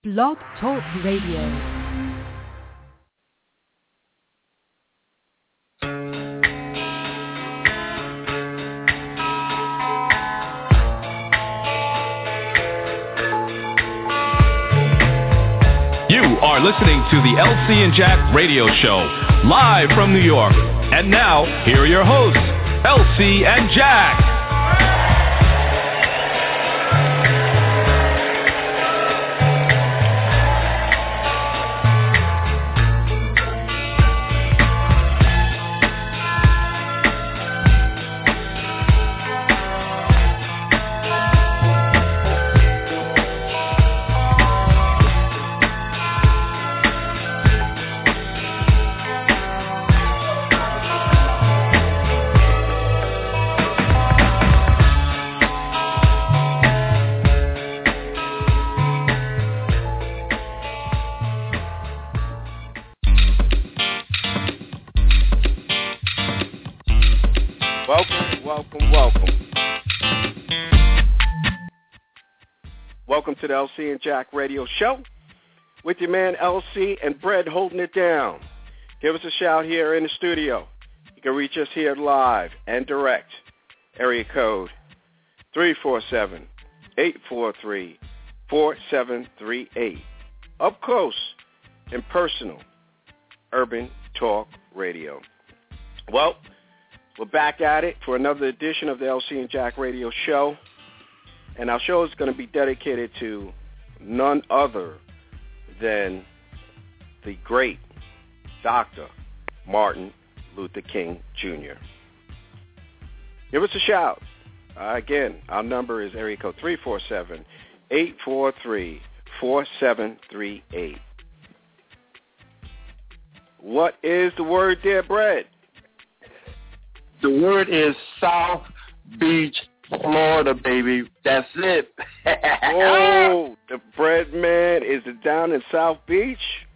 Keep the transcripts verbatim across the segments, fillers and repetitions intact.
Blog Talk Radio. Are listening to the L C and Jack Radio Show, live from New York. And now, here are your hosts, L C and Jack. Welcome to the L C and Jack Radio Show with your man L C and Bread holding it down. Give us a shout here in the studio. You can reach us here live and direct. Area code three four seven, eight four three, four seven three eight. Up close and personal, Urban Talk Radio. Well, we're back at it for another edition of the L C and Jack Radio Show. And our show is going to be dedicated to none other than the great Doctor Martin Luther King Junior Give us a shout. Uh, again, our number is area code three four seven, eight four three, four seven three eight. What is the word there, Brett? The word is South Beach, Florida, baby. That's it. Oh, the Bread Man is it down in South Beach?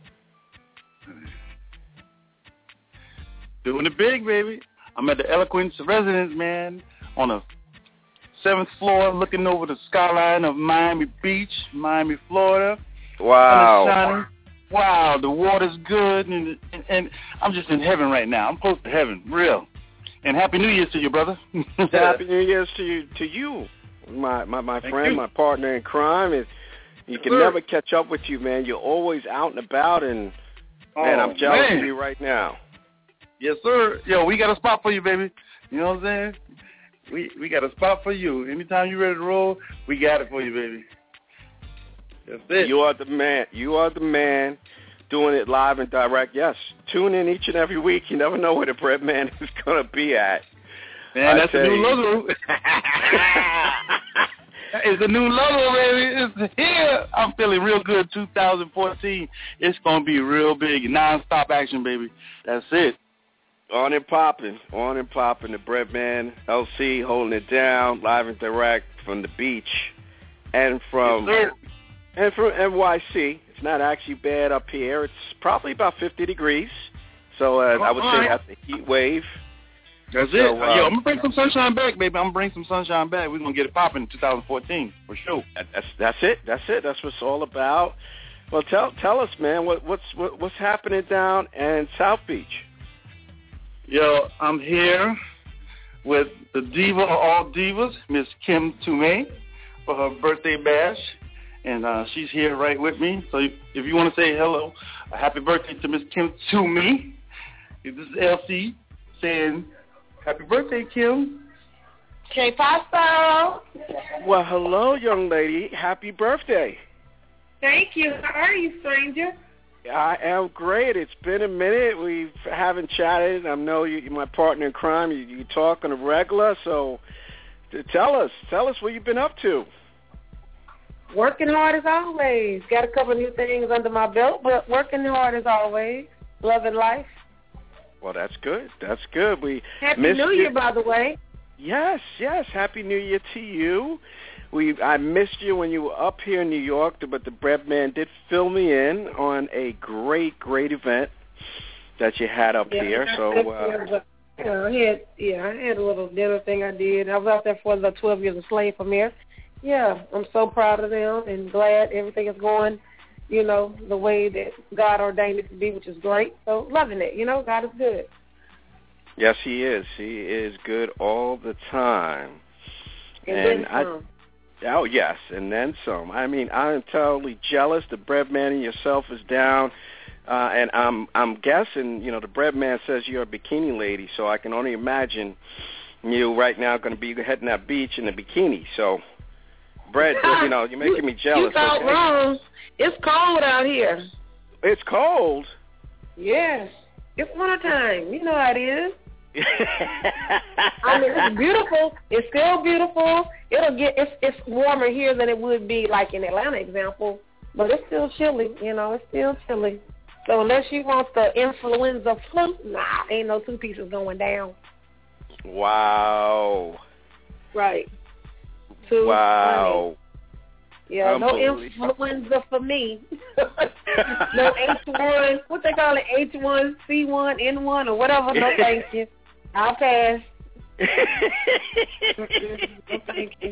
Doing it big, baby. I'm at the Eloquence Residence, man, on the seventh floor, looking over the skyline of Miami Beach, Miami, Florida. Wow. Wow, the water's good, and, and, and I'm just in heaven right now. I'm close to heaven, real. And Happy New Year's to you, brother. Happy New Year's to you, to you, my my, my friend, you. My partner in crime. Is you can sir. never catch up with you, man. You're always out and about, and oh, man, I'm jealous man. of you right now. Yes, sir. Yo, we got a spot for you, baby. You know what I'm saying? We we got a spot for you. Anytime you're ready to roll, we got it for you, baby. That's it. You are the man. You are the man. Doing it live and direct. Yes, tune in each and every week. You never know where the Bread Man is going to be at. Man, that's the new logo. It's the new logo, baby. It's here. I'm feeling real good. two thousand fourteen. It's going to be real big. Non-stop action, baby. That's it. On and popping. On and popping. The Bread Man, L C, holding it down, live and direct from the beach and from, yes, and from N Y C. It's not actually bad up here. It's probably about fifty degrees. So uh, I would say that's a heat wave. That's so, it. Uh, Yo, I'm going to bring some sunshine back, baby. I'm going to bring some sunshine back. We're going to get it popping in two thousand fourteen, for sure. That's that's it. That's it. That's what it's all about. Well, tell tell us, man, what, what's what, what's happening down in South Beach? Yo, I'm here with the diva of all divas, Miss Kim Toomey, for her birthday bash. And uh, she's here right with me. So if you want to say hello, a happy birthday to Miss Kim Toomey. This is L C saying happy birthday, Kim. Que paso? Well, hello, young lady. Happy birthday. Thank you. How are you, stranger? I am great. It's been a minute. We haven't chatted. I know you, you're my partner in crime. You, you talk on a regular. So tell us. Tell us what you've been up to. Working hard as always. Got a couple of new things under my belt, but working hard as always. Loving life. Well, that's good. That's good. We Happy New Year, by the way. Yes, yes. Happy New Year to you. We I missed you when you were up here in New York, but the Bread Man did fill me in on a great, great event that you had up yeah, here. So, uh, yeah, I had yeah, I had a little dinner thing I did. I was out there for the twelve Years a Slave premiere. Yeah, I'm so proud of them and glad everything is going you know, the way that God ordained it to be, which is great. So loving it, you know, God is good. Yes, he is. He is good all the time. And, and then I, some. Oh, yes, and then some. I mean, I am totally jealous. The bread man and yourself is down. Uh, and I'm I'm guessing, you know, the bread man says you're a bikini lady, so I can only imagine you right now going to be heading that beach in a bikini. So, bread, you know, you're making me jealous. You thought okay? wrong. It's cold out here. It's cold? Yes. It's wintertime. You know how it is. I mean, it's beautiful. It's still beautiful. It'll get it's it's warmer here than it would be like in Atlanta, example, but it's still chilly. You know, it's still chilly. So unless you want the influenza flu, nah, ain't no two pieces going down. Wow. Right. Too wow. Funny. Yeah, no influenza for me. No H one, what they call it, H one, C one, N one, or whatever. No, thank you. I'll pass. No, thank you.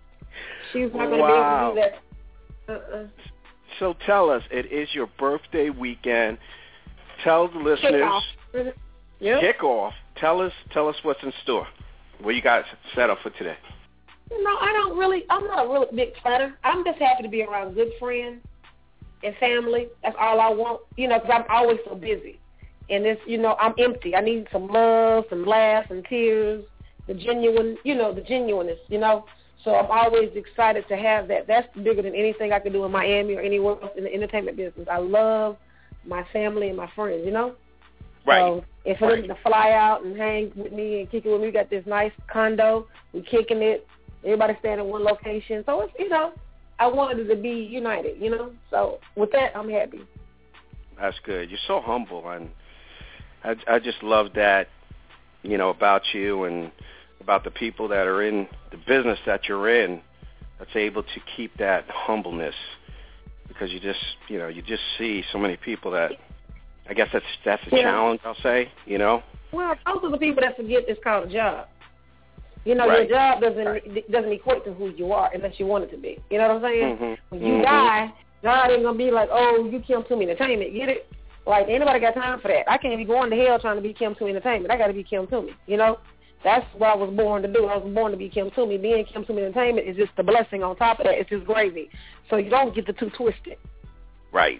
She's not going to wow. be able to do that. Uh-uh. So tell us, it is your birthday weekend. Tell the listeners. Kick off. Yep. Kick off. Tell us, tell us what's in store. What you got set up for today? You know, I don't really, I'm not a really big planner. I'm just happy to be around good friends and family. That's all I want, you know, because I'm always so busy. And it's, you know, I'm empty. I need some love, some laughs and tears, the genuine, you know, the genuineness, you know. So I'm always excited to have that. That's bigger than anything I could do in Miami or anywhere else in the entertainment business. I love my family and my friends, you know. Right. So if for them to fly out and hang with me and kick it with me, we got this nice condo. We're kicking it. Everybody staying in one location. So, it's, you know, I wanted it to be united, you know. So with that, I'm happy. That's good. You're so humble, and I, I just love that, you know, about you and about the people that are in the business that you're in that's able to keep that humbleness, because you just, you know, you just see so many people that, I guess that's that's a yeah. challenge, I'll say, you know. Well, those are the people that forget it's called a job. You know, right. your job doesn't right. doesn't equate to who you are unless you want it to be. You know what I'm saying? Mm-hmm. When you mm-hmm. die, God ain't going to be like, oh, you Kim Toomey Entertainment, get it? Like, anybody got time for that. I can't be going to hell trying to be Kim Toomey Entertainment. I got to be Kim Toomey, you know? That's what I was born to do. I was born to be Kim Toomey. Being Kim Toomey Entertainment is just the blessing on top of that. It's just gravy. So you don't get the two twisted. Right.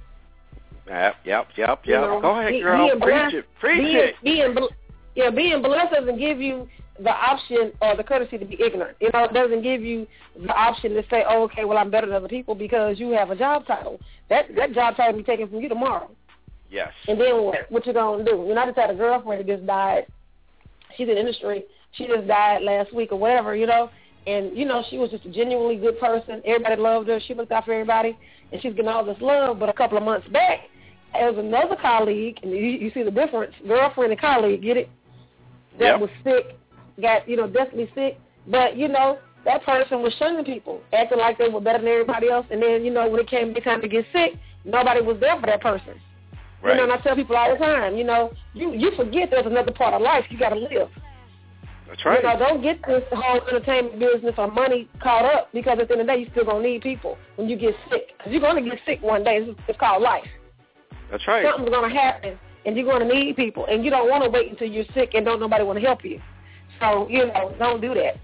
Yep, yep, yep, yep. You know, Go ahead, be, girl. being Preach blessed, it. Preach being, it. Being, yeah, being blessed doesn't give you the option or the courtesy to be ignorant. You know, it doesn't give you the option to say, oh, okay, well, I'm better than other people because you have a job title. That that job title will be taken from you tomorrow. Yes. And then what? What you going to do? You know, I just had a girlfriend who just died. She's in the industry. She just died last week or whatever, you know. And, you know, she was just a genuinely good person. Everybody loved her. She looked out for everybody. And she's getting all this love. But a couple of months back, there was another colleague, and you, you see the difference, girlfriend and colleague, get it? That yep. was sick, got, you know, deathly sick. But, you know, that person was shunning people, acting like they were better than everybody else. And then, you know, when it came time to get sick, nobody was there for that person. Right. You know, and I tell people all the time, you know, you, you forget there's another part of life you got to live. That's right. You know, don't get this whole entertainment business or money caught up, because at the end of the day, you're still going to need people when you get sick. Because you're going to get sick one day. It's, it's called life. That's right. Something's going to happen, and you're going to need people. And you don't want to wait until you're sick and don't nobody want to help you. So, you know, don't do that.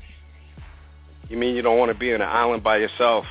You mean you don't want to be on an island by yourself?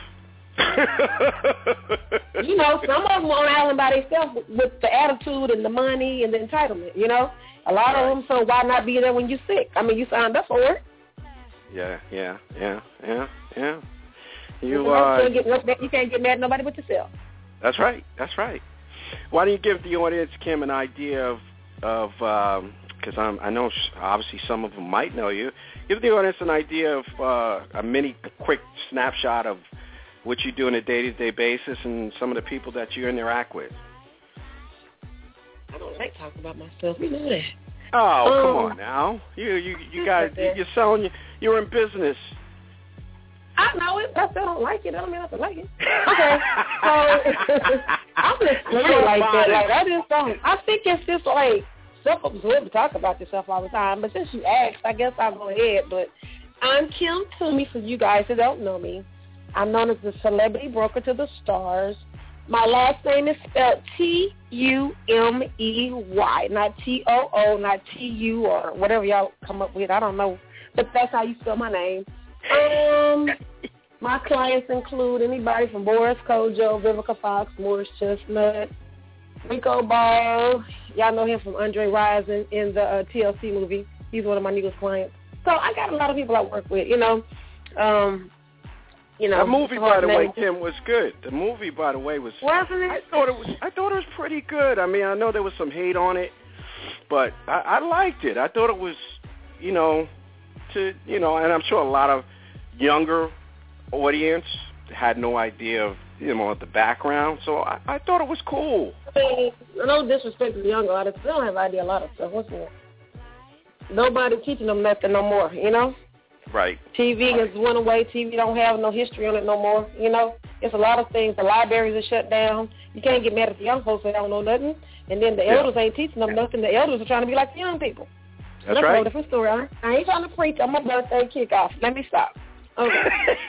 You know, some of them on an island by themselves with the attitude and the money and the entitlement, you know. A lot right. of them, so why not be there when you're sick? I mean, you signed up for it. Yeah, yeah, yeah, yeah, yeah. You, you, uh, can't get, you can't get mad at nobody but yourself. That's right, that's right. Why don't you give the audience, Kim, an idea of, of because um, I know obviously some of them might know you. Give the audience an idea of uh, a mini, quick snapshot of what you do on a day-to-day basis and some of the people that you interact with. I don't like talking about myself. You know that. Oh, um, come on now. You you you guys, you're selling, you're in business. I know it. I still don't like it. I don't mean I don't like it. Okay. So, I'm just really like that. Like, I just don't. I think it's just like self-absorbed to talk about yourself all the time. But since you asked, I guess I'll go ahead. But I'm Kim Toomey for you guys who don't know me. I'm known as the celebrity broker to the stars. My last name is spelled T U M E Y, not T O O, not T U or whatever y'all come up with. I don't know, but that's how you spell my name. Um, my clients include anybody from Boris Kojo, Vivica Fox, Morris Chestnut, Rico Ball. Y'all know him from Andre Rison in the uh, T L C movie. He's one of my newest clients. So I got a lot of people I work with, you know. Um, you know. The movie, by the name. way, Kim, was good. The movie, by the way, was. Wasn't it? I thought it was. I thought it was pretty good. I mean, I know there was some hate on it, but I, I liked it. I thought it was, you know, to you know, and I'm sure a lot of younger audience had no idea of you know the background. So I, I thought it was cool. I mean, no disrespect to the younger audience, they don't have idea a lot of stuff. What's more? Nobody teaching them nothing no more, you know? Right. T V right. has went away. T V don't have no history on it no more, you know? It's a lot of things. The libraries are shut down. You can't get mad at the young folks that don't know nothing. And then the yeah. elders ain't teaching them nothing. The elders are trying to be like the young people. That's, That's right. a different story. I, I ain't trying to preach. I'm a birthday kickoff. Let me stop. Okay.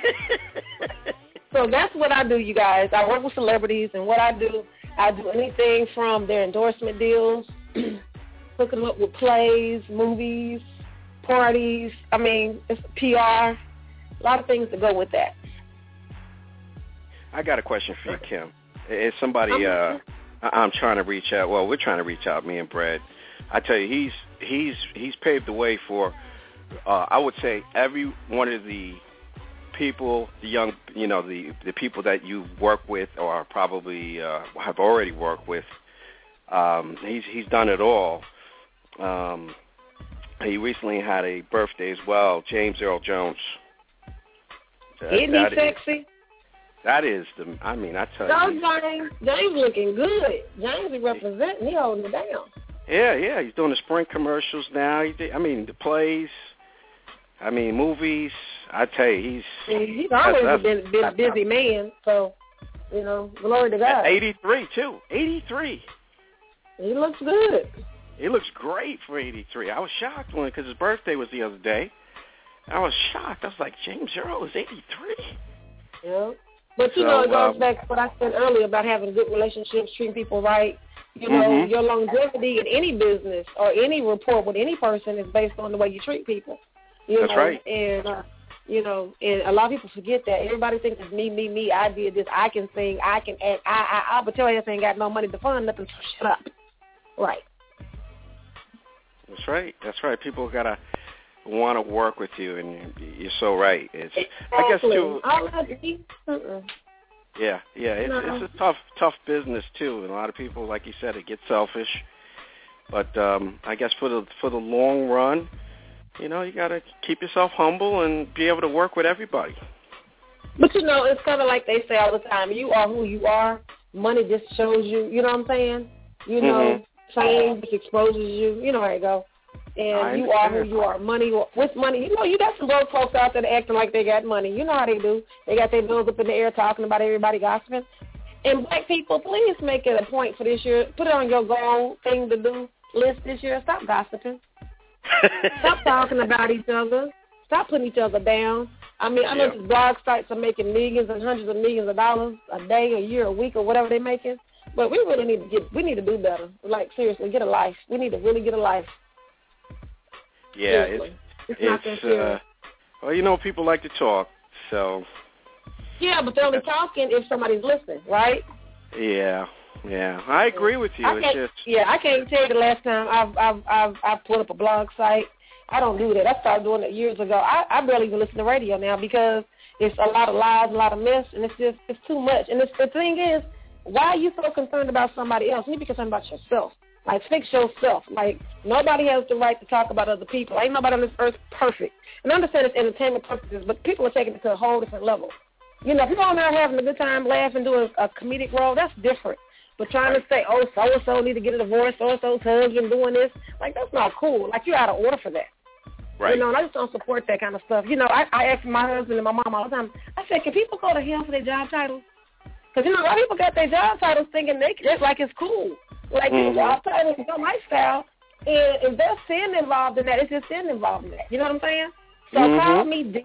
So that's what I do, you guys. I work with celebrities, and what I do, I do anything from their endorsement deals, hooking them up with plays, movies, parties. I mean, it's P R, a lot of things that go with that. I got a question for you, Kim. Is somebody uh, I'm trying to reach out? Well, we're trying to reach out, me and Brad. I tell you, he's he's he's paved the way for. Uh, I would say every one of the people, the young, you know, the the people that you work with or probably uh, have already worked with. Um, he's he's done it all. Um, he recently had a birthday as well, James Earl Jones. That, Isn't he sexy? Is, that is the. I mean, I tell no, you. James, James looking good. James is representing. He holding it down. Yeah, yeah. He's doing the Sprint commercials now. He did, I mean, the plays. I mean, movies. I tell you, he's he's always that's, been a been busy man. So, you know, glory to God. eighty-three too. eighty-three. He looks good. He looks great for eighty-three. I was shocked when because his birthday was the other day. I was shocked. I was like, James Earl is eighty-three. Yeah, but you so, know, it goes um, back to what I said earlier about having good relationships, treating people right. You know, mm-hmm. your longevity in any business or any rapport with any person is based on the way you treat people. You That's know? right. And, uh, you know, and a lot of people forget that. Everybody thinks it's me, me, me. I did this. I can sing. I can act. I, I, I, but your ass ain't got no money to fund nothing, so shut up. Right. That's right. That's right. People got to want to work with you, and you're so right. It's, exactly. I guess, too. All I do, uh-uh. Yeah, yeah, it's, no. it's a tough, tough business too, and a lot of people, like you said, it gets selfish. But um, I guess for the for the long run, you know, you got to keep yourself humble and be able to work with everybody. But you know, it's kind of like they say all the time: you are who you are. Money just shows you. You know what I'm saying? You know, mm-hmm. fame just exposes you. You know how it go. And you are who you are. Money, with money, you know, you got some broke folks out there acting like they got money. You know how they do. They got their bills up in the air talking about everybody gossiping. And black people, please make it a point for this year. Put it on your goal thing to do list this year. Stop gossiping. Stop talking about each other. Stop putting each other down. I mean, I know yeah. these blog sites are making millions and hundreds of millions of dollars a day, a year, a week, or whatever they're making. But we really need to get, we need to do better. Like, seriously, get a life. We need to really get a life. Yeah, Seriously. it's, it's, it's uh, well, you know, people like to talk, so. Yeah, but they're only talking if somebody's listening, right? Yeah, yeah, I agree with you. I It's can't, just. Yeah, I can't tell you the last time I've I've I've I've put up a blog site. I don't do that. I started doing it years ago. I, I barely even listen to radio now because it's a lot of lies, a lot of mess, and it's just it's too much. And it's, the thing is, why are you so concerned about somebody else? You need to be concerned about yourself. Like, fix yourself. Like, nobody has the right to talk about other people. Ain't nobody on this earth perfect. And I understand it's entertainment purposes, but people are taking it to a whole different level. You know, if you're on there having a good time, laughing, doing a comedic role, that's different. But trying to say, oh, so-and-so need to get a divorce, so-and-so's husband doing this, like, that's not cool. Like, you're out of order for that. Right. You know, and I just don't support that kind of stuff. You know, I, I ask my husband and my mom all the time, I said, can people go to him for their job titles? Because, you know, a lot of people got their job titles thinking they it's like it's cool. Like, mm-hmm. your job title is your lifestyle, and if there's sin involved in that, it's just sin involved in that. You know what I'm saying? So mm-hmm. call me deep,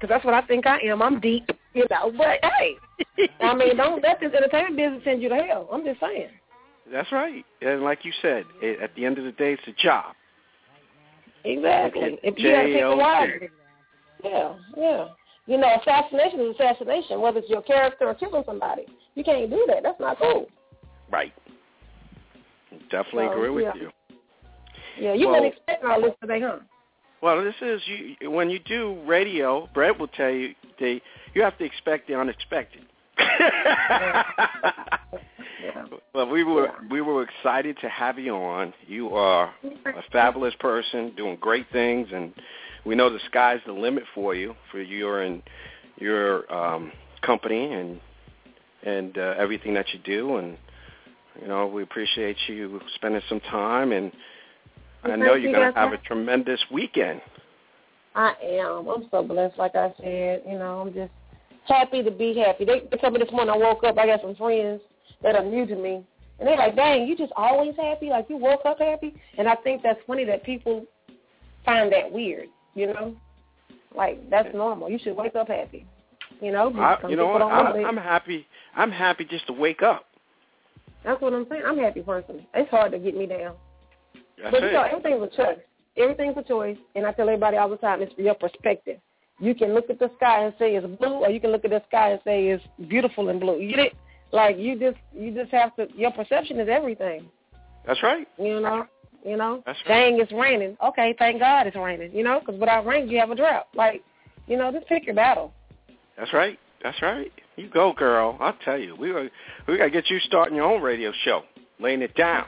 because that's what I think I am. I'm deep, you know. But, hey, I mean, don't let this entertainment business send you to hell. I'm just saying. That's right. And like you said, it, at the end of the day, it's a job. Exactly. If you got to pick a wire. Yeah, yeah. You know, assassination is assassination, whether it's your character or killing somebody. You can't do that. That's not cool. Right. Definitely so, agree with yeah. you. Yeah, you well, weren't expecting all this today, huh? Well, this is, you, when you do radio, Brett will tell you, they, you have to expect the unexpected. yeah. Yeah. Well, we were yeah. we were excited to have you on. You are a fabulous person, doing great things, and we know the sky's the limit for you, for your and your um, company and and uh, everything that you do. And you know, we appreciate you spending some time. And I know you're going to have a tremendous weekend. I am. I'm so blessed. Like I said, you know, I'm just happy to be happy. They, they told me this morning I woke up. I got some friends that are new to me. And they're like, dang, you just always happy? Like, you woke up happy? And I think that's funny that people find that weird, you know? Like, that's normal. You should wake up happy, you know? I, you know what? I'm, I'm happy. I'm happy just to wake up. That's what I'm saying. I'm a happy person. It's hard to get me down. That's but, it. you know, everything's a choice. Everything's a choice. And I tell everybody all the time, it's for your perspective. You can look at the sky and say it's blue, or you can look at the sky and say it's beautiful and blue. You get it? Like, you just you just have to, your perception is everything. That's right. You know? You know? That's right. Dang, it's raining. Okay, thank God it's raining, you know? Because without rain, you have a drought. Like, you know, just pick your battle. That's right. That's right. You go, girl. I'll tell you. We were, we got to get you starting your own radio show, laying it down.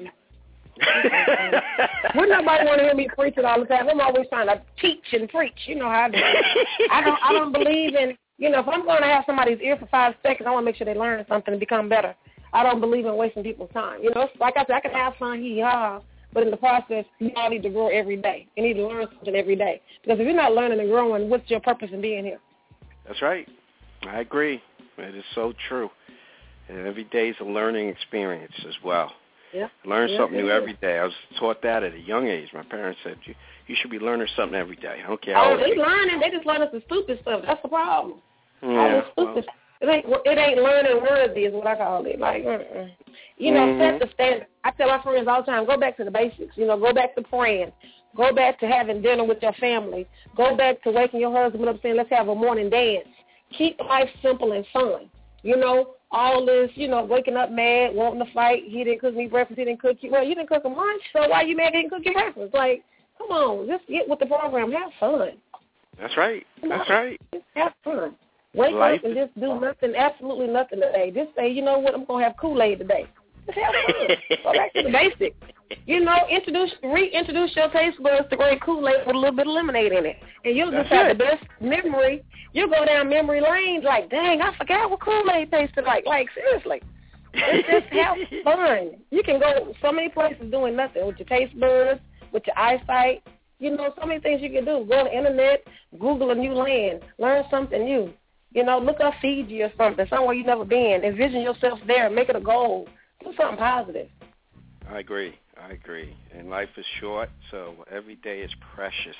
Would nobody want to hear me preach it all the time? I'm always trying to teach and preach. You know how I do. I don't, I don't believe in... You know, if I'm going to have somebody's ear for five seconds, I want to make sure they learn something and become better. I don't believe in wasting people's time. You know, like I said, I can have fun, hee-haw, but in the process, you all need to grow every day. You need to learn something every day. Because if you're not learning and growing, what's your purpose in being here? That's right. I agree. It is so true. And every day is a learning experience as well. Yeah. Learn yeah, something new yeah. every day. I was taught that at a young age. My parents said, you, you should be learning something every day. I don't care how Oh, old they you are. learning. They just learning some stupid stuff. That's the problem. Yeah, All this stupid well, it ain't it ain't learning worthy is what I call it. Like, uh-uh. you know, mm-hmm. set the standard. I tell my friends all the time, go back to the basics. You know, go back to praying. Go back to having dinner with your family. Go back to waking your husband up saying, let's have a morning dance. Keep life simple and fun. You know, all this, you know, waking up mad, wanting to fight. He didn't cook me breakfast. He didn't cook you. Well, you didn't cook him lunch, so why you mad he didn't cook your breakfast? Like, come on, just get with the program. Have fun. That's right. That's right. Just have fun. Wake Life up and just do nothing, absolutely nothing today. Just say, you know what, I'm going to have Kool-Aid today. Just have fun. Go back to the basics. You know, introduce, reintroduce your taste buds to great Kool-Aid with a little bit of lemonade in it. And you'll just That's have it. the best memory. You'll go down memory lanes like, dang, I forgot what Kool-Aid tasted like. Like, seriously. It's just have fun. You can go so many places doing nothing with your taste buds, with your eyesight. You know, so many things you can do. Go on the internet, Google a new land, learn something new. You know, look up Fiji or something, somewhere you've never been. Envision yourself there. Make it a goal. Do something positive. I agree. I agree. And life is short, so every day is precious.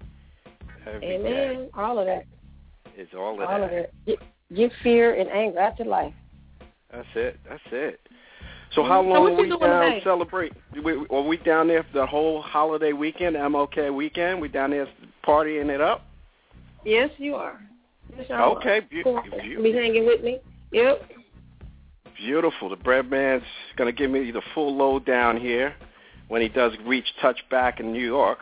Every Amen. day All of that. is all of all that. of it. Get, get fear and anger out your life. That's it. That's it. So how So long what are you we doing down today? celebrate? We, are we down there for the whole holiday weekend, M L K weekend? We down there partying it up? Yes, you are. Yes, y'all Okay, are. be- Cool. beautiful. Be hanging with me. Yep. Beautiful. The bread man's going to give me the full lowdown here when he does reach touchback in New York.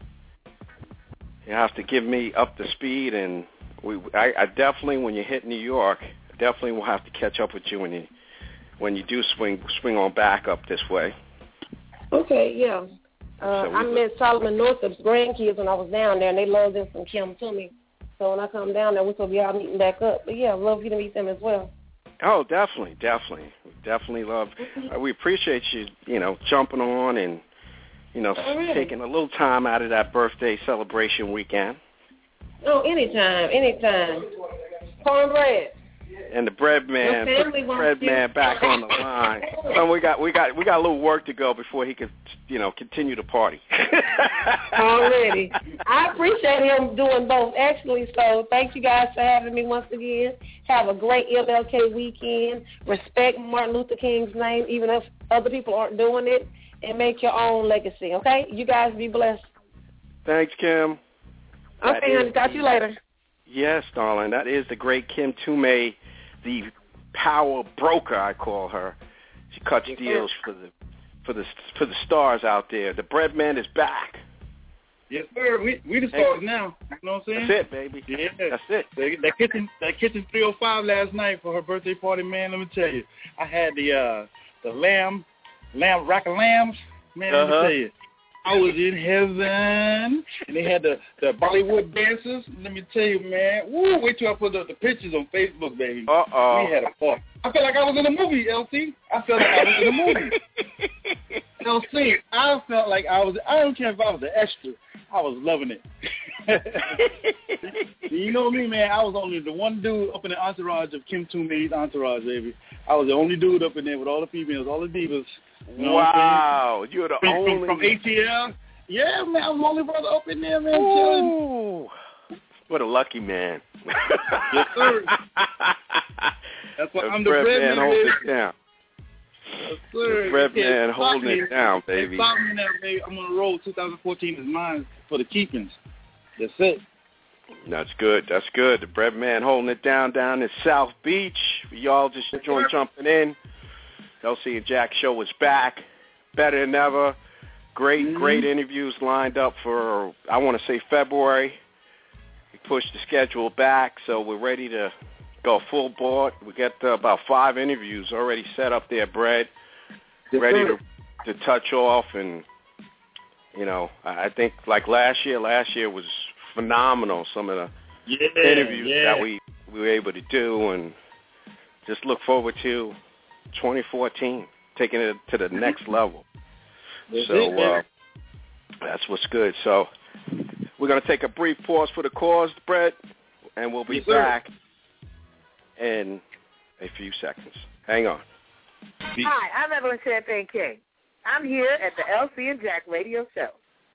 You have to give me up to speed, and we. I, I definitely, when you hit New York, definitely will have to catch up with you when you when you do swing swing on back up this way. Okay, yeah. Uh, So we I would- met Solomon Northup's grandkids when I was down there, and they love them some Kim Toomey. So when I come down there, we're going to be all meeting back up. But, yeah, I'd love you to meet them as well. Oh, definitely, definitely, we definitely love. Uh, we appreciate you, you know, jumping on and, you know, Oh, really? taking a little time out of that birthday celebration weekend. Oh, anytime, anytime. Cornbread. And the bread man, put the bread man back on the line. So we got we got we got a little work to go before he could, you know, continue to party. Already, I appreciate him doing both. Actually, so thank you guys for having me once again. Have a great M L K weekend. Respect Martin Luther King's name, even if other people aren't doing it, and make your own legacy. Okay, you guys be blessed. Thanks, Kim. Okay, honey. Talk to you later. Yes, darling. That is the great Kim Toomey, the power broker, I call her. She cuts yes, deals sir. for the for the for the stars out there. The bread man is back. Yes, sir. We we the stars now. You know what I'm saying? That's it, baby. Yeah, that's it. That, that kitchen that kitchen three oh five last night for her birthday party, man. Let me tell you, I had the uh, the lamb lamb rack of lambs, man. Uh-huh. Let me tell you. I was in heaven, and they had the, the Bollywood dancers. Let me tell you, man. Woo, wait till I put the, the pictures on Facebook, baby. Uh-oh. We had a party. I felt like I was in a movie, L C. I felt like I was in a movie. L C, I felt like I was, I don't care if I was an extra. I was loving it. You know me, man. I was only the one dude up in the entourage of Kim Toomey's entourage, baby. I was the only dude up in there with all the females, all the divas. You know wow, you're the from, only from, from A T L. Yeah, man, I'm the only brother up in there, man. Ooh. What a lucky man. Yes, sir. That's why the I'm the bread man. man holding it down. Yes, sir. The bread man holding it down, baby. Stop me now, baby. I'm on the road. twenty fourteen is mine for the keepings. That's it. That's good. That's good. The bread man holding it down down in South Beach. Y'all just join jumping in. L C and Jack show is back, better than ever. Great, mm-hmm. great interviews lined up for, I want to say February. We pushed the schedule back, so we're ready to go full board. We got uh, about five interviews already set up there, Brad, yes, ready to, to touch off. And, you know, I think like last year, last year was phenomenal, some of the yeah, interviews yeah. that we, we were able to do, and just look forward to twenty fourteen, taking it to the next level. That's so it, uh, that's what's good. So we're going to take a brief pause for the cause, Brett, and we'll be yes, back in a few seconds. Hang on. Hi, I'm Evelyn Champagne King. I'm here at the L C and Jack Radio Show.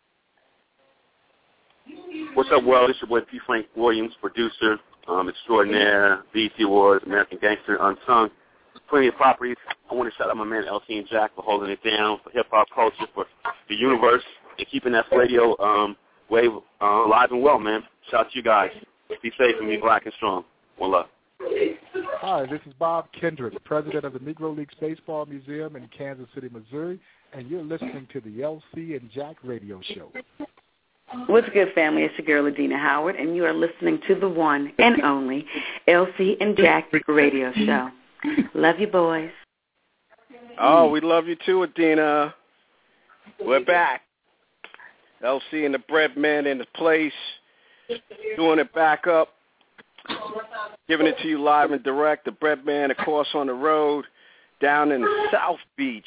What's up, world? It's your boy P. Frank Williams, producer, um, extraordinaire, B E T Awards, American Gangster, Unsung. Plenty of properties. I want to shout out my man L C and Jack for holding it down, for hip-hop culture, for the universe, and keeping that radio um, wave uh, alive and well, man. Shout out to you guys. Be safe and be black and strong. One love. Hi, this is Bob Kendrick, president of the Negro Leagues Baseball Museum in Kansas City, Missouri, and you're listening to the L C and Jack Radio Show. What's good, family? It's your girl, Adina Howard, and you are listening to the one and only L C and Jack Radio Show. Love you, boys. Oh, we love you too, Adina. We're back. L C and the bread man in the place, doing it back up, giving it to you live and direct. The bread man, of course, on the road down in South Beach.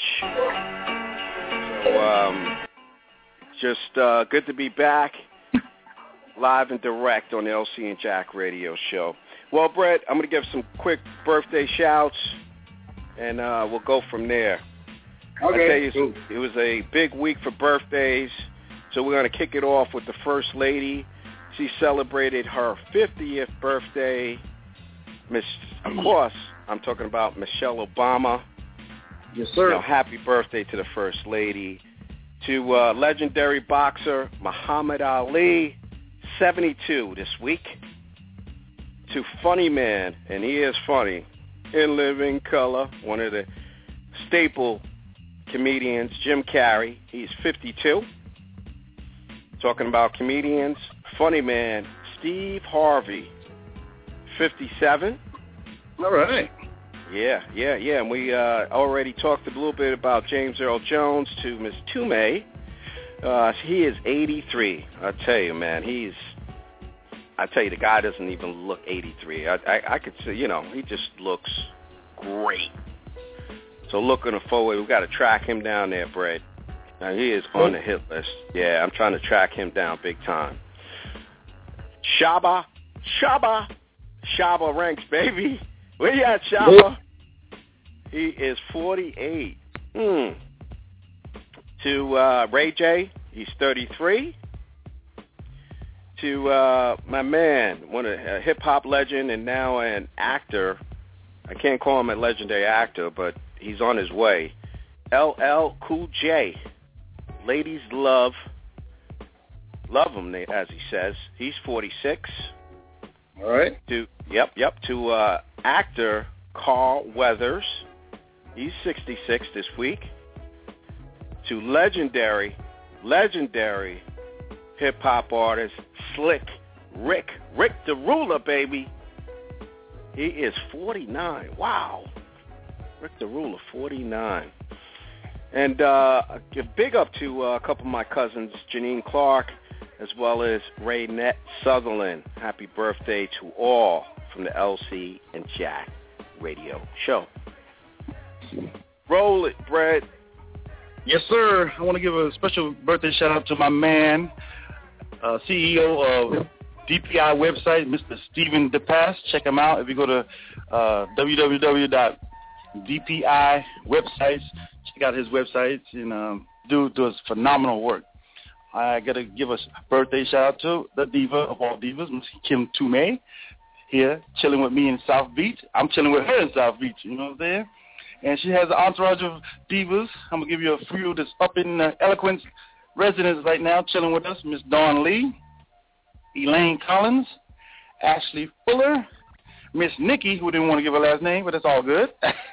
So, um, just uh, good to be back, live and direct on the L C and Jack Radio Show. Well, Brett, I'm going to give some quick birthday shouts, and uh, we'll go from there. Okay. I tell you, it was a big week for birthdays, so we're going to kick it off with the First Lady. She celebrated her fiftieth birthday. Miss, of course, I'm talking about Michelle Obama. Yes, sir. You know, happy birthday to the First Lady. To uh, legendary boxer Muhammad Ali, seventy-two this week. To Funny Man, and he is funny, in living color, one of the staple comedians, Jim Carrey. He's fifty-two. Talking about comedians, Funny Man, Steve Harvey, fifty-seven. All right. Yeah, yeah, yeah. And we uh, already talked a little bit about James Earl Jones to Miss Toomey. Uh, he is eighty-three. I tell you, man, he's... I tell you, the guy doesn't even look eighty-three. I, I, I could say, you know, he just looks great. So looking forward, we've got to track him down there, Brett. Now, he is on the hit list. Yeah, I'm trying to track him down big time. Shaba, Shaba, Shaba Ranks, baby. Where you at, Shaba? He is forty-eight. Hmm. To uh, Ray J, he's thirty-three. To uh, my man, one of a hip-hop legend and now an actor. I can't call him a legendary actor, but he's on his way. L L Cool J. Ladies love, love him, as he says. He's forty-six. All right. To Yep, yep. To uh, actor Carl Weathers. He's sixty-six this week. To legendary, legendary hip-hop artist Slick Rick. Rick the Ruler, baby. He is forty-nine. Wow. Rick the Ruler, forty-nine. And uh, a big up to uh, a couple of my cousins, Janine Clark, as well as Raynette Sutherland. Happy birthday to all from the L C and Jack radio show. Roll it, Brett. Yes, sir. I want to give a special birthday shout-out to my man, uh, C E O of D P I website, Mister Stephen DePass. Check him out. If you go to uh, w w w dot d p i websites, check out his websites, and um, dude does phenomenal work. I got to give a birthday shout-out to the diva of all divas, Miss Kim Tumay, here chilling with me in South Beach. I'm chilling with her in South Beach, you know what I'm saying? And she has an entourage of divas. I'm going to give you a few that's up in uh, Eloquence residence right now, chilling with us. Miss Dawn Lee, Elaine Collins, Ashley Fuller, Miss Nikki, who didn't want to give her last name, but that's all good.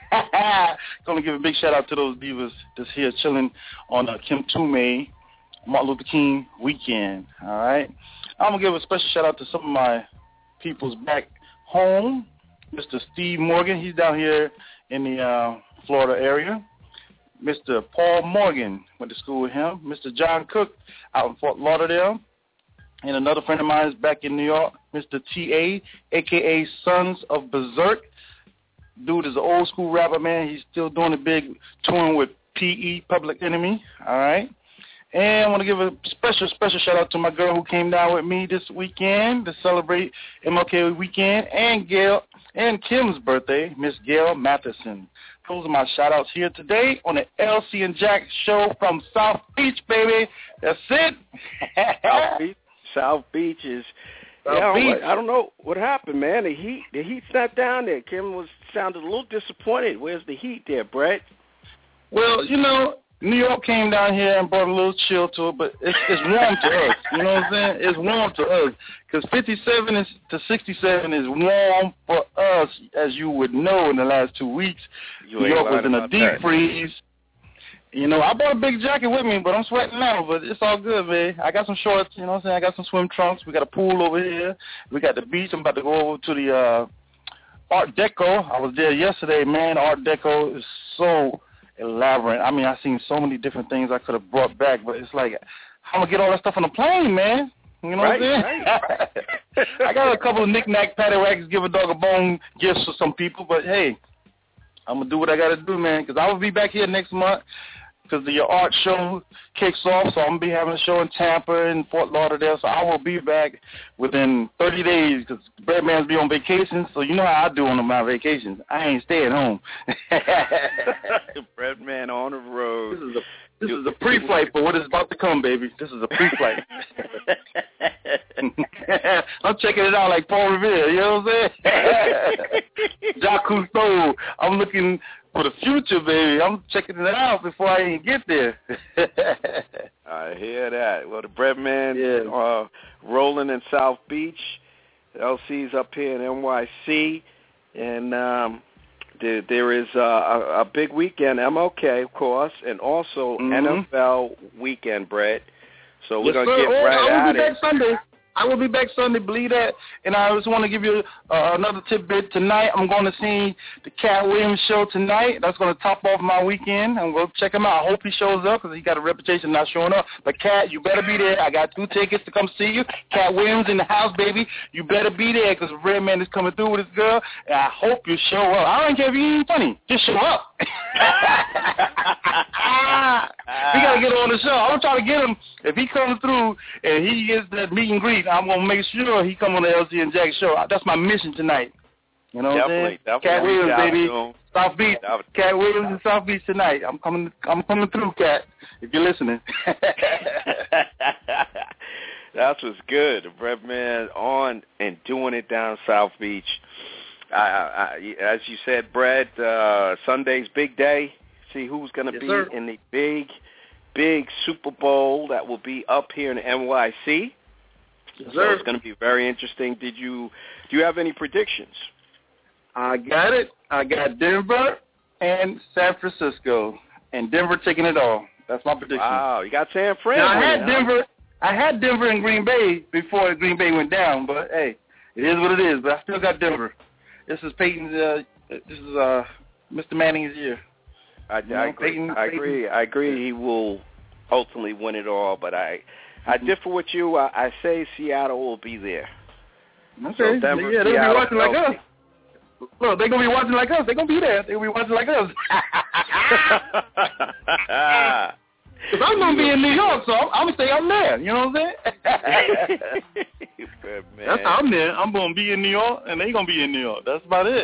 Going to give a big shout-out to those divas that's here chilling on uh, Kim Tumay Martin Luther King weekend, all right? I'm going to give a special shout-out to some of my peoples back home. Mister Steve Morgan, he's down here in the uh, Florida area. Mister Paul Morgan, went to school with him. Mister John Cook out in Fort Lauderdale. And another friend of mine is back in New York, Mister T A, a k a. Sons of Berserk. Dude is an old school rapper, man. He's still doing a big touring with P E, Public Enemy, all right? And I want to give a special, special shout-out to my girl who came down with me this weekend to celebrate M L K weekend, and Gail and Kim's birthday, Miss Gail Matheson. Those are my shout-outs here today on the L C and Jack show from South Beach, baby. That's it. South Beach, South Beach is, South yeah, Beach. I don't know what happened, man. The heat, the heat's not down there. Kim was sounded a little disappointed. Where's the heat there, Brett? Well, you know, New York came down here and brought a little chill to it, but it's, it's warm to us. You know what I'm saying? It's warm to us because fifty-seven is, to sixty-seven is warm for us, as you would know. In the last two weeks, you New York was in a deep that. freeze. You know, I brought a big jacket with me, but I'm sweating now. But it's all good, man. I got some shorts. You know what I'm saying? I got some swim trunks. We got a pool over here. We got the beach. I'm about to go over to the uh, Art Deco. I was there yesterday, man. Art Deco is so elaborate. I mean, I've seen so many different things I could have brought back, but it's like, how am I get all that stuff on the plane, man? You know right, what I'm saying? Right. I got a couple of knick-knack, paddywhacks, give a dog a bone gifts for some people, but hey, I'm going to do what I got to do, man, because I will be back here next month because the art show kicks off, so I'm going to be having a show in Tampa and Fort Lauderdale, so I will be back within thirty days because Breadman's be on vacation, so you know how I do on my vacations. I ain't staying home. Breadman on the road. This is a This is a pre-flight for what is about to come, baby. This is a pre-flight. I'm checking it out like Paul Revere, you know what I'm saying? Jacques Cousteau. I'm looking for the future, baby. I'm checking it out before I even get there. I hear that. Well, the Breadman yeah. uh, rolling in South Beach. L C's up here in N Y C. And um, there, there is uh, a, a big weekend, M L K, of course, and also mm-hmm. N F L weekend, Brett. So we're yes, going to get oh, right I at will be it. back Sunday. I will be back Sunday, believe that. And I just want to give you uh, another tidbit. Tonight, I'm going to see the Cat Williams show tonight. That's going to top off my weekend. I'm going to check him out. I hope he shows up because he got a reputation of not showing up. But, Cat, you better be there. I got two tickets to come see you. Cat Williams in the house, baby. You better be there because Redman is coming through with his girl. And I hope you show up. I don't care if you ain't funny. Just show up. We got to get on the show. I'm trying to get him. If he comes through and he gets that meet and greet, I'm going to make sure he come on the L C and Jack show. That's my mission tonight. You know definitely, what I'm saying? Definitely. Cat Williams, baby. Soon. South Beach. Was... Cat Williams in South Beach tonight. I'm coming. I'm coming through, Cat. If you're listening. That's what's good. Brett Man on and doing it down South Beach. I, I, as you said, Brett, uh, Sunday's big day. See who's going to yes, be sir. in the big, big Super Bowl that will be up here in N Y C. Yes, so sir. it's going to be very interesting. Did you do you have any predictions? I got it. I got Denver and San Francisco, and Denver taking it all. That's my prediction. Wow, you got San Fran. Now, I had huh? Denver. I had Denver and Green Bay before Green Bay went down, but hey, it is what it is. But I still got Denver. This is Peyton's. Uh, this is uh, Mister Manning's year. I, you know, I agree. Peyton, I agree. I agree. He will ultimately win it all. But I, I differ with you. I, I say Seattle will be there. Okay. So Denver, yeah, they'll Seattle, be watching like L C. us. Look, they're gonna be watching like us. They're gonna be there. They're gonna be watching like us. Because I'm going to be in New York, so I'm, I'm going to stay up there. You know what I'm saying? That's how I'm there. I'm going to be in New York, and they're going to be in New York. That's about it.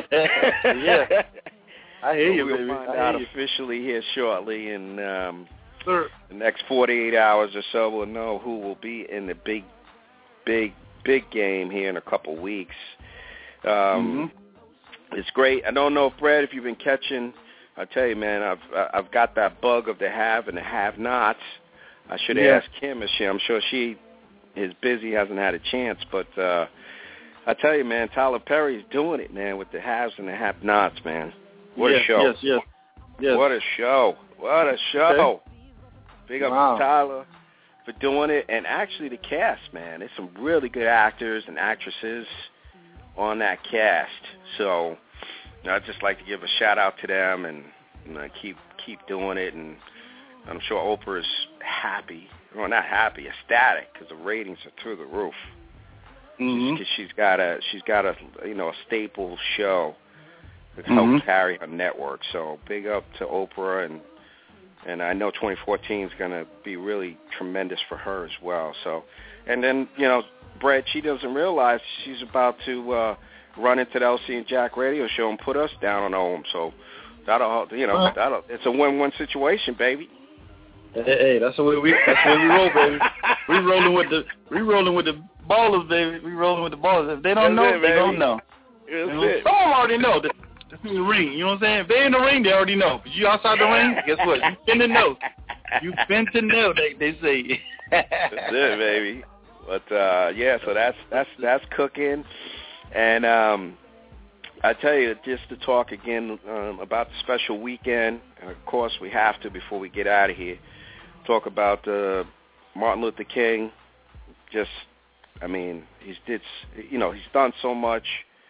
Yeah. I hear so you, we'll baby. find I out hear you. officially here shortly. In um, Sir. the next forty-eight hours or so, we'll know who will be in the big, big, big game here in a couple weeks. Um, mm-hmm. It's great. I don't know, Fred, if you've been catching... I tell you, man, I've I've got that bug of the have and the have-nots. I should yeah. ask Kim. Is she? I'm sure she is busy, hasn't had a chance. But uh, I tell you, man, Tyler Perry's doing it, man, with the haves and the have-nots, man. What yes, a show! Yes, yes, yes. What a show! What a show! Okay. Big up wow. to Tyler for doing it, and actually the cast, man. There's some really good actors and actresses on that cast. So. I'd just like to give a shout-out to them and you know, keep keep doing it. And I'm sure Oprah's happy. Well, not happy, ecstatic, because the ratings are through the roof. Mm-hmm. She's, she's got a she's got a you know a staple show that mm-hmm. helps carry her network. So big up to Oprah, and and I know twenty fourteen is going to be really tremendous for her as well. So, and then you know, Brett, she doesn't realize she's about to. Uh, run into the L C and Jack radio show and put us down on home. So that'll, you know, uh-huh. that'll, it's a win-win situation, baby. Hey, hey, that's the way we, that's the way we roll, baby. We rolling with the, we rolling with the ballers, baby. We rolling with the ballers. If they don't that's know, it, they baby. don't know. That's you know? it. Some of them already know. That's in the ring. You know what I'm saying? If they in the ring, they already know. But you outside the ring, guess what? You fin to know. You fin to know. They they say. That's it, baby. But uh, yeah, so that's that's that's cooking. And um, I tell you, just to talk again um, about the special weekend, and of course we have to before we get out of here, talk about uh, Martin Luther King. Just, I mean, he's did, you know, he's done so much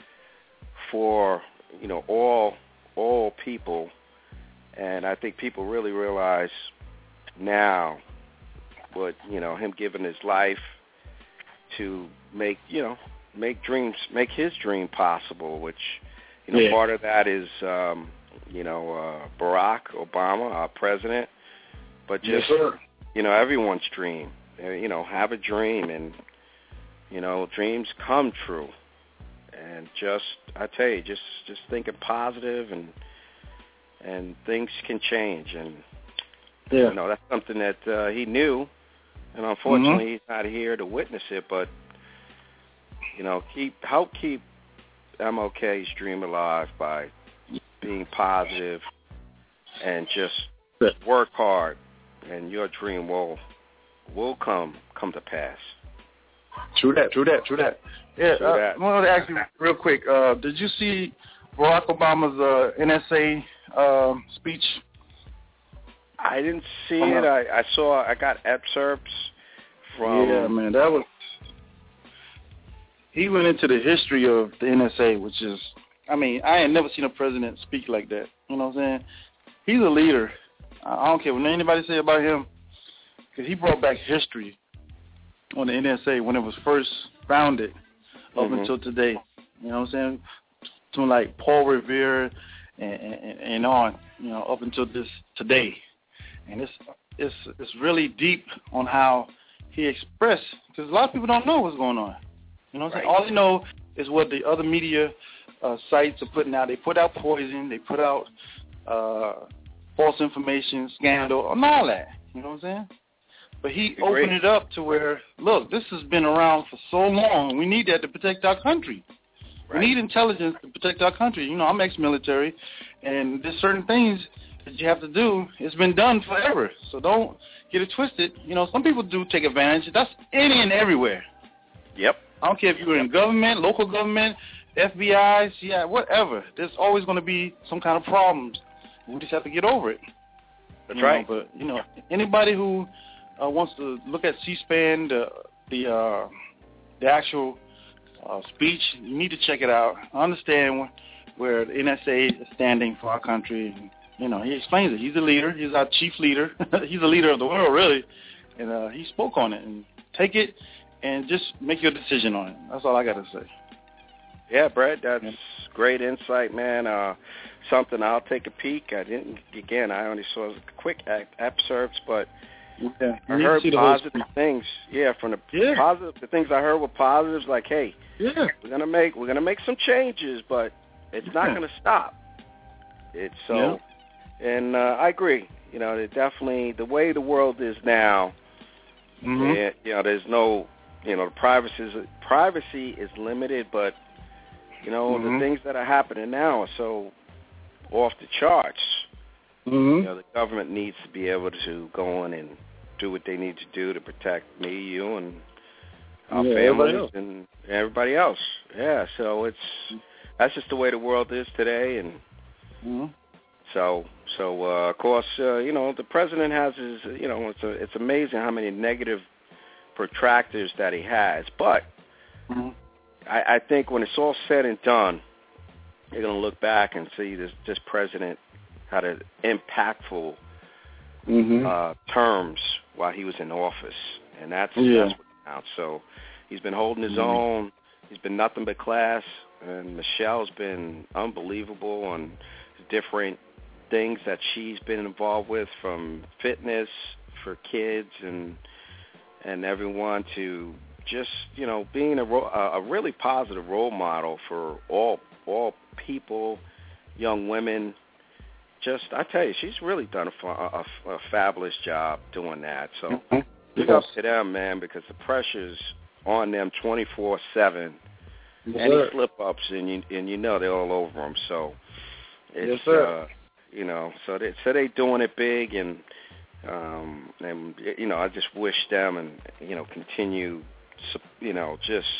for, you know, all all people, and I think people really realize now what, you know, him giving his life to make, you know, make dreams, make his dream possible, which, you know, yeah. part of that is, um, you know, uh, Barack Obama, our president, but just, yes, you know, everyone's dream, uh, you know, have a dream, and, you know, dreams come true, and just, I tell you, just, just thinking positive, and, and things can change, and, yeah. you know, that's something that uh, he knew, and unfortunately mm-hmm. he's not here to witness it, but, you know, keep help keep M L K's dream alive by being positive and just Good. work hard, and your dream will will come come to pass. True that, true that, true that. Yeah, true uh, that. I wanted to ask you real quick. Uh, did you see Barack Obama's uh, N S A uh, speech? I didn't see uh-huh. it. I, I saw. I got excerpts from. Yeah, man, that was. He went into the history of the N S A, which is, I mean, I ain't never seen a president speak like that. You know what I'm saying? He's a leader. I don't care what anybody say about him, because he brought back history on the N S A when it was first founded up mm-hmm. until today. You know what I'm saying? To like Paul Revere and, and, and on, you know, up until this today. And it's it's it's really deep on how he expressed, because a lot of people don't know what's going on. You know what I'm right. saying? All they know is what the other media uh, sites are putting out. They put out poison. They put out uh, false information, scandal, and all that. You know what I'm saying? But he Great. opened it up to where, look, this has been around for so long. We need that to protect our country. Right. We need intelligence to protect our country. You know, I'm ex-military, and there's certain things that you have to do. It's been done forever, so don't get it twisted. You know, some people do take advantage. That's any and everywhere. Yep. I don't care if you're in government, local government, F B I, C I A, whatever. There's always going to be some kind of problems. We just have to get over it. That's you right. Know, but, you know, anybody who uh, wants to look at C-SPAN, the, the, uh, the actual uh, speech, you need to check it out. I understand where the N S A is standing for our country. You know, he explains it. He's a leader. He's our chief leader. He's a leader of the world, really. And uh, he spoke on it. And take it and just make your decision on it. That's all I got to say. Yeah, Brad, that's great insight, man. Uh, something I'll take a peek. I didn't, again, I only saw quick excerpts, but yeah, I heard positive things. Yeah, from the yeah. positive, the things I heard were positives, like, hey, yeah. we're gonna make we're gonna make some changes, but it's not yeah. gonna stop. It's so, yeah. and uh, I agree. You know, it definitely the way the world is now. Mm-hmm. It, you know, there's no, you know, privacy is privacy is limited, but you know, mm-hmm. the things that are happening now are so off the charts. Mm-hmm. You know, the government needs to be able to go in and do what they need to do to protect me, you, and our yeah, families everybody and everybody else. Yeah, so it's that's just the way the world is today, and mm-hmm. so so uh, of course, uh, you know, the president has his, you know, it's a, it's amazing how many negative protractors that he has, but. Mm-hmm. I, I think when it's all said and done, you're going to look back and see this, this president had an impactful mm-hmm. uh, terms while he was in office, and that's, yeah. that's what counts. So he's been holding his mm-hmm. own. He's been nothing but class, and Michelle's been unbelievable on different things that she's been involved with, from fitness for kids and and everyone to just, you know, being a, a really positive role model for all all people, young women. Just, I tell you, she's really done a, a, a fabulous job doing that. So mm-hmm. big up to them, man, because the pressure's on them twenty-four seven. Yes, Any sir. slip-ups, and you, and you know they're all over them. So it's, yes, sir. Uh, you know, so they so they doing it big, and um, and you know, I just wish them and you know continue. You know, just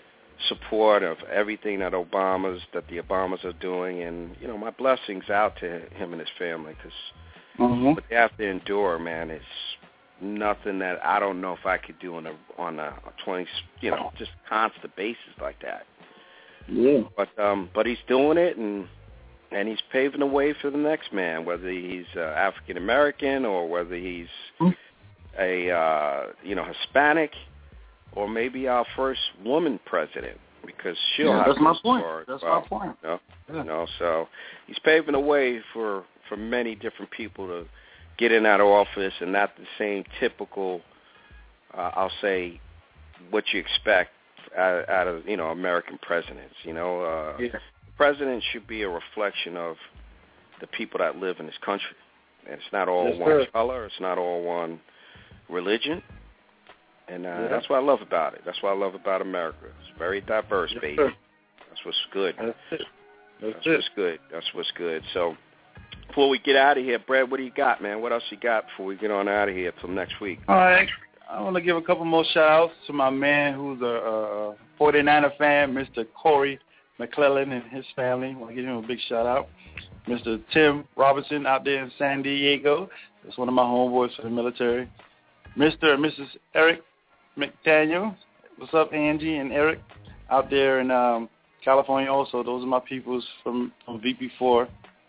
support of everything that Obama's, that the Obamas are doing, and you know, my blessings out to him and his family, because mm-hmm. what they have to endure, man, is nothing that I don't know if I could do on a on a twenty, you know, just constant basis like that. Yeah. But um, but he's doing it, and and he's paving the way for the next man, whether he's uh, African American or whether he's mm-hmm. a uh, you know Hispanic. Or maybe our first woman president, because she'll yeah, have that's to my point. start, That's well, my point. You know, yeah. you know, so he's paving the way for, for many different people to get in that office, and not the same typical, uh, I'll say, what you expect out, out of, you know, American presidents. You know, uh, yeah. the president should be a reflection of the people that live in this country. And it's not all yes, one sir. color. It's not all one religion. And uh, yeah. that's what I love about it. That's what I love about America. It's very diverse, yes, baby. Sir. That's what's good. That's it. That's, that's it. what's good. That's what's good. So before we get out of here, Brad, what do you got, man? What else you got before we get on out of here till next week? All right. I want to give a couple more shout-outs to my man who's a, a forty-niner fan, Mister Corey McClellan and his family. I want to give him a big shout-out. Mister Tim Robinson out there in San Diego. That's one of my homeboys for the military. Mister and Missus Eric McDaniel. What's up, Angie and Eric, out there in um, California also. Those are my peoples from, from V P four.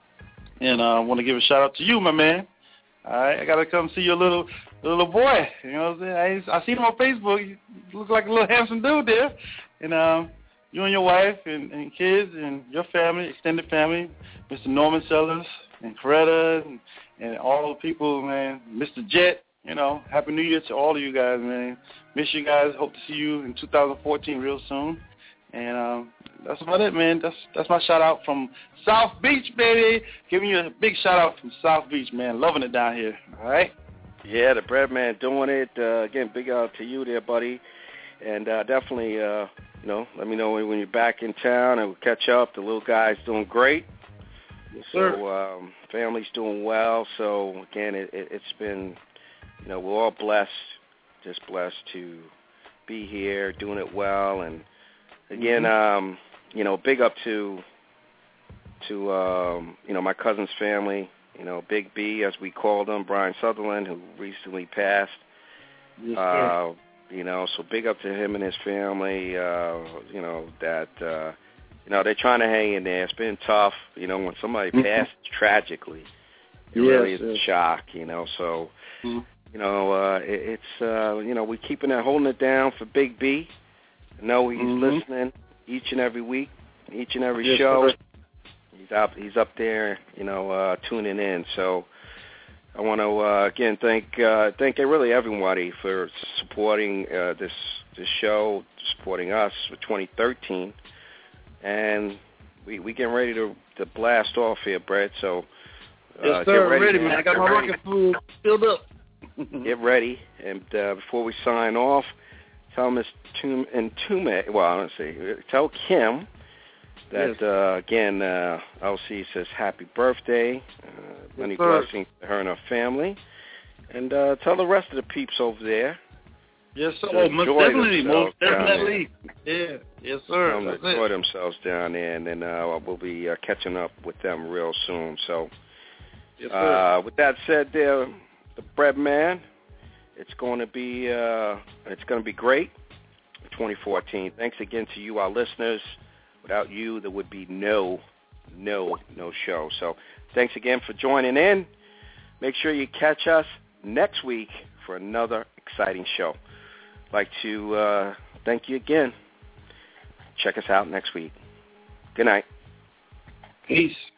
And uh, I want to give a shout-out to you, my man. All right, I got to come see your little little boy. You know what I'm saying? I, I seen him on Facebook. You look like a little handsome dude there. And um, you and your wife and, and kids and your family, extended family, Mister Norman Sellers and Coretta and, and all the people, man, Mister Jet. You know, Happy New Year to all of you guys, man. Miss you guys. Hope to see you in two thousand fourteen real soon. And um, that's about it, man. That's that's my shout out from South Beach, baby. Giving you a big shout out from South Beach, man. Loving it down here. All right. Yeah, the bread man doing it. Uh, again, big out to you there, buddy. And uh, definitely, uh, you know, let me know when, when you're back in town and we'll catch up. The little guy's doing great. Yes, sir. So um, family's doing well. So again, it, it, it's been, you know, we're all blessed, just blessed to be here, doing it well. And again, mm-hmm. um, you know, big up to to um, you know, my cousin's family. You know, Big B, as we called him, Brian Sutherland, who recently passed. Yes, uh, you know, so big up to him and his family. Uh, you know that. Uh, You know, they're trying to hang in there. It's been tough. You know, when somebody passes tragically, it yes, really is yes. a shock, you know. So, mm-hmm. you know, uh, it, it's, uh, you know, we're keeping it, holding it down for Big B. I know he's mm-hmm. listening each and every week, each and every yes, show. Sir. He's up, he's up there, you know, uh, tuning in. So I want to, uh, again, thank uh, thank really everybody for supporting uh, this, this show, supporting us for twenty thirteen. And we we getting ready to, to blast off here, Brett. So uh, yes, sir. get ready, ready, man. I got my rocket fuel filled up. Get ready, and uh, before we sign off, tell Miss Tum and Tume. Well, let's see. Tell Kim that yes. uh, again, uh, L C says happy birthday, uh, many yes, sir. blessings to her and her family, and uh, tell the rest of the peeps over there. Yes, sir. Oh, most definitely. Most definitely. Yeah. Yes, sir. Tell them to enjoy themselves down there, and then uh, we'll be uh, catching up with them real soon. So, yes, sir. Uh, with that said, there, the bread man, it's going to be uh, it's going to be great for twenty fourteen. Thanks again to you, our listeners. Without you, there would be no, no, no show. So, thanks again for joining in. Make sure you catch us next week for another exciting show. I'd like to uh, thank you again. Check us out next week. Good night. Peace.